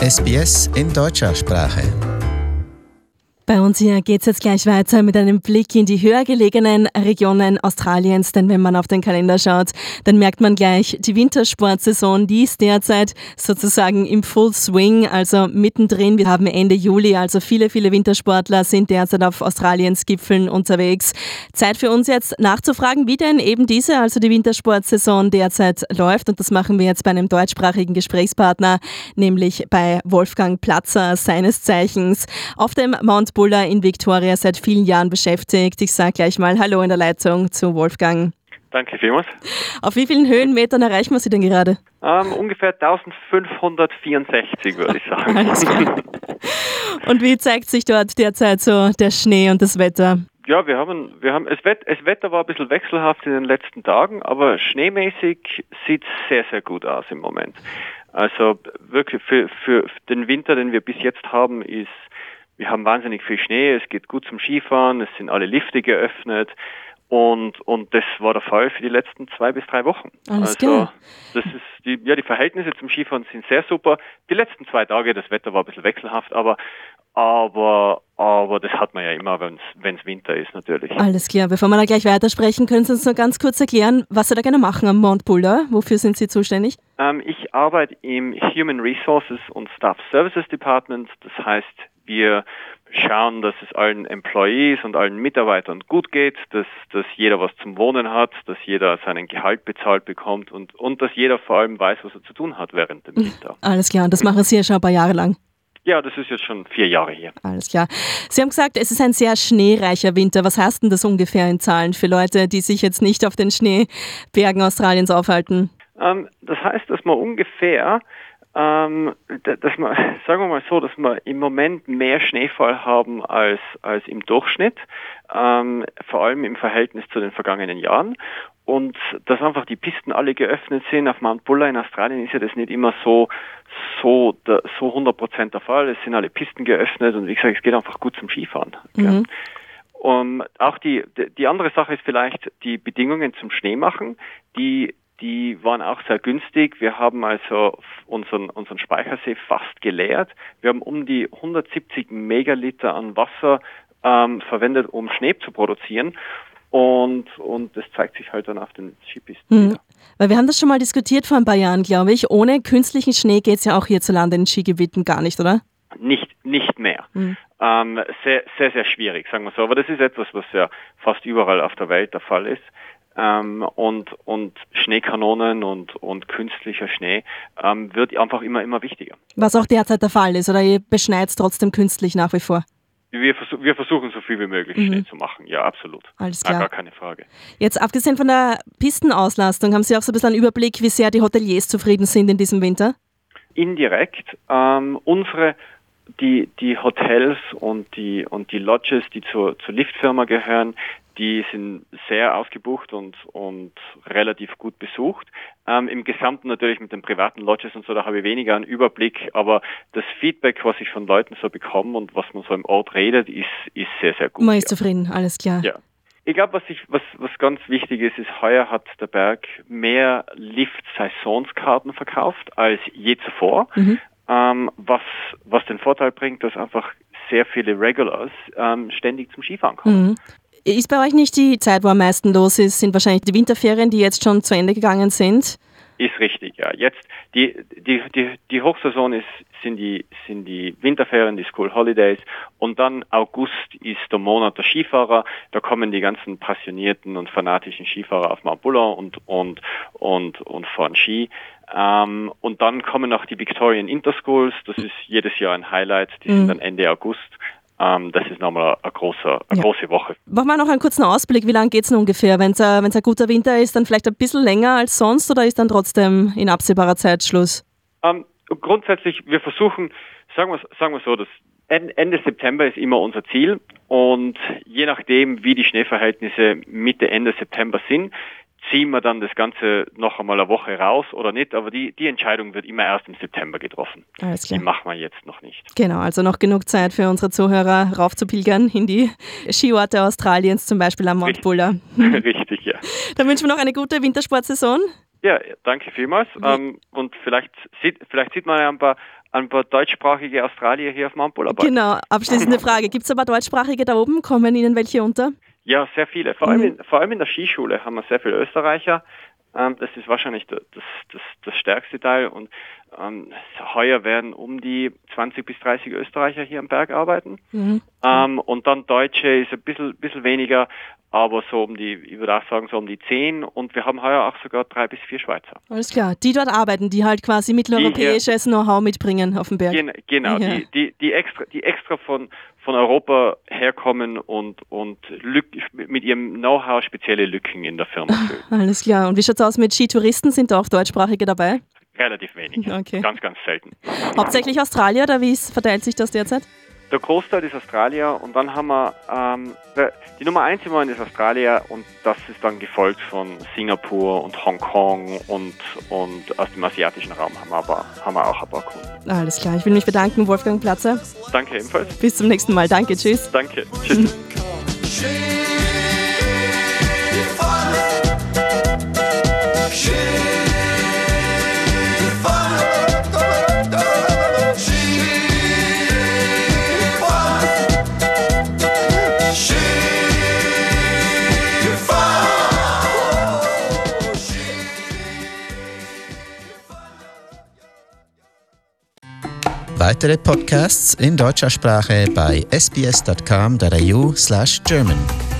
SBS in deutscher Sprache. Bei uns hier geht es jetzt gleich weiter mit einem Blick in die höher gelegenen Regionen Australiens, denn wenn man auf den Kalender schaut, dann merkt man gleich, die Wintersportsaison, die ist derzeit sozusagen im Full Swing, also mittendrin. Wir haben Ende Juli, also viele Wintersportler sind derzeit auf Australiens Gipfeln unterwegs. Zeit für uns jetzt nachzufragen, wie denn eben diese, also die Wintersportsaison derzeit läuft, und das machen wir jetzt bei einem deutschsprachigen Gesprächspartner, nämlich bei Wolfgang Platzer, seines Zeichens auf dem Mount Buller in Victoria seit vielen Jahren beschäftigt. Ich sage gleich mal Hallo in der Leitung zu Wolfgang. Danke vielmals. Auf wie vielen Höhenmetern erreichen wir Sie denn gerade? Ungefähr 1564, würde ich sagen. Alles klar. Und wie zeigt sich dort derzeit so der Schnee und das Wetter? Ja, wir haben das Wetter war ein bisschen wechselhaft in den letzten Tagen, aber schneemäßig sieht es sehr, sehr gut aus im Moment. Also wirklich für den Winter, den wir bis jetzt haben, wir haben wahnsinnig viel Schnee, es geht gut zum Skifahren, es sind alle Lifte geöffnet und das war der Fall für die letzten 2 bis 3 Wochen. Alles klar. Das ist die Verhältnisse zum Skifahren sind sehr super. Die letzten 2 Tage, das Wetter war ein bisschen wechselhaft, aber das hat man ja immer, wenn es Winter ist natürlich. Alles klar. Bevor wir da gleich weitersprechen, können Sie uns noch ganz kurz erklären, was Sie da gerne machen am Mount Buller? Wofür sind Sie zuständig? Ich arbeite im Human Resources und Staff Services Department. Das heißt, wir schauen, dass es allen Employees und allen Mitarbeitern gut geht, dass jeder was zum Wohnen hat, dass jeder seinen Gehalt bezahlt bekommt und dass jeder vor allem weiß, was er zu tun hat während dem Winter. Alles klar. Und das machen Sie ja schon ein paar Jahre lang? Ja, das ist jetzt schon 4 Jahre hier. Alles klar. Sie haben gesagt, es ist ein sehr schneereicher Winter. Was heißt denn das ungefähr in Zahlen für Leute, die sich jetzt nicht auf den Schneebergen Australiens aufhalten? Das heißt, dass man ungefähr, sagen wir mal so, dass wir im Moment mehr Schneefall haben als im Durchschnitt, vor allem im Verhältnis zu den vergangenen Jahren. Und dass einfach die Pisten alle geöffnet sind. Auf Mount Buller in Australien ist ja das nicht immer so 100% der Fall. Es sind alle Pisten geöffnet und wie gesagt, es geht einfach gut zum Skifahren. Mhm. Und auch die andere Sache ist vielleicht die Bedingungen zum Schneemachen, die waren auch sehr günstig. Wir haben also unseren Speichersee fast geleert. Wir haben um die 170 Megaliter an Wasser verwendet, um Schnee zu produzieren. Und das zeigt sich halt dann auf den Skipisten wieder. Weil wir haben das schon mal diskutiert vor ein paar Jahren, glaube ich. Ohne künstlichen Schnee geht es ja auch hierzulande in den Skigebieten gar nicht, oder? Nicht mehr. Sehr, sehr, sehr schwierig, sagen wir so. Aber das ist etwas, was ja fast überall auf der Welt der Fall ist. Und Schneekanonen und künstlicher Schnee wird einfach immer wichtiger. Was auch derzeit der Fall ist, oder ihr beschneit es trotzdem künstlich nach wie vor? Wir versuchen so viel wie möglich Schnee zu machen, ja, absolut. Alles klar. Gar keine Frage. Jetzt abgesehen von der Pistenauslastung, haben Sie auch so ein bisschen einen Überblick, wie sehr die Hoteliers zufrieden sind in diesem Winter? Indirekt. Die Hotels und die Lodges, die zur Liftfirma gehören, die sind sehr ausgebucht und relativ gut besucht. Im Gesamten natürlich mit den privaten Lodges und so, da habe ich weniger einen Überblick, aber das Feedback, was ich von Leuten so bekomme und was man so im Ort redet, ist sehr, sehr gut. Man ist zufrieden, alles klar. Ja. Ich glaube, was ganz wichtig ist, heuer hat der Berg mehr Lift-Saisonskarten verkauft als je zuvor. Was den Vorteil bringt, dass einfach sehr viele Regulars ständig zum Skifahren kommen. Ist bei euch nicht die Zeit, wo am meisten los ist, sind wahrscheinlich die Winterferien, die jetzt schon zu Ende gegangen sind? Ist richtig, ja. Jetzt die Hochsaison sind die Winterferien, die School Holidays, und dann August ist der Monat der Skifahrer. Da kommen die ganzen passionierten und fanatischen Skifahrer auf Mount Buller und fahren Ski. Und dann kommen noch die Victorian Interschools. Das ist jedes Jahr ein Highlight. Die sind dann Ende August. Das ist nochmal eine große Woche. Machen wir noch einen kurzen Ausblick. Wie lange geht es denn ungefähr? Wenn es ein guter Winter ist, dann vielleicht ein bisschen länger als sonst, oder ist dann trotzdem in absehbarer Zeit Schluss? Grundsätzlich, wir versuchen, sagen wir so, dass Ende September ist immer unser Ziel, und je nachdem, wie die Schneeverhältnisse Mitte, Ende September sind, ziehen wir dann das Ganze noch einmal eine Woche raus oder nicht, aber die Entscheidung wird immer erst im September getroffen. Alles klar. Die machen wir jetzt noch nicht. Genau, also noch genug Zeit für unsere Zuhörer raufzupilgern in die Skiorte Australiens, zum Beispiel am Mount Buller. Richtig, ja. Dann wünschen wir noch eine gute Wintersportsaison. Ja, danke vielmals. Und vielleicht sieht man ja ein paar deutschsprachige Australier hier auf Mount Bullard. Genau, abschließende Frage. Gibt es aber deutschsprachige da oben? Kommen Ihnen welche unter? Ja, sehr viele. Vor allem in der Skischule haben wir sehr viele Österreicher. Das ist wahrscheinlich das stärkste Teil. Und heuer werden um die 20 bis 30 Österreicher hier am Berg arbeiten. Und dann Deutsche ist ein bisschen weniger, aber ich würde auch sagen, so um die 10. Und wir haben heuer auch sogar 3 bis 4 Schweizer. Alles klar. Die dort arbeiten, die halt quasi mitteleuropäisches Know-how mitbringen auf dem Berg. Genau, ja. die extra von Europa herkommen und mit ihrem Know-how spezielle Lücken in der Firma füllen. Alles klar. Und wie schaut es aus mit Skitouristen? Sind da auch Deutschsprachige dabei? Relativ wenig. Okay. Ganz, ganz selten. Hauptsächlich Australier oder wie verteilt sich das derzeit? Der Großteil ist Australier und dann haben wir die Nummer 1 im Moment ist Australier und das ist dann gefolgt von Singapur und Hongkong und aus dem asiatischen Raum haben wir auch ein paar Kunden. Alles klar, ich will mich bedanken, Wolfgang Platzer. Danke ebenfalls. Bis zum nächsten Mal, danke, tschüss. Danke, tschüss. Weitere Podcasts in deutscher Sprache bei sbs.com.au/German.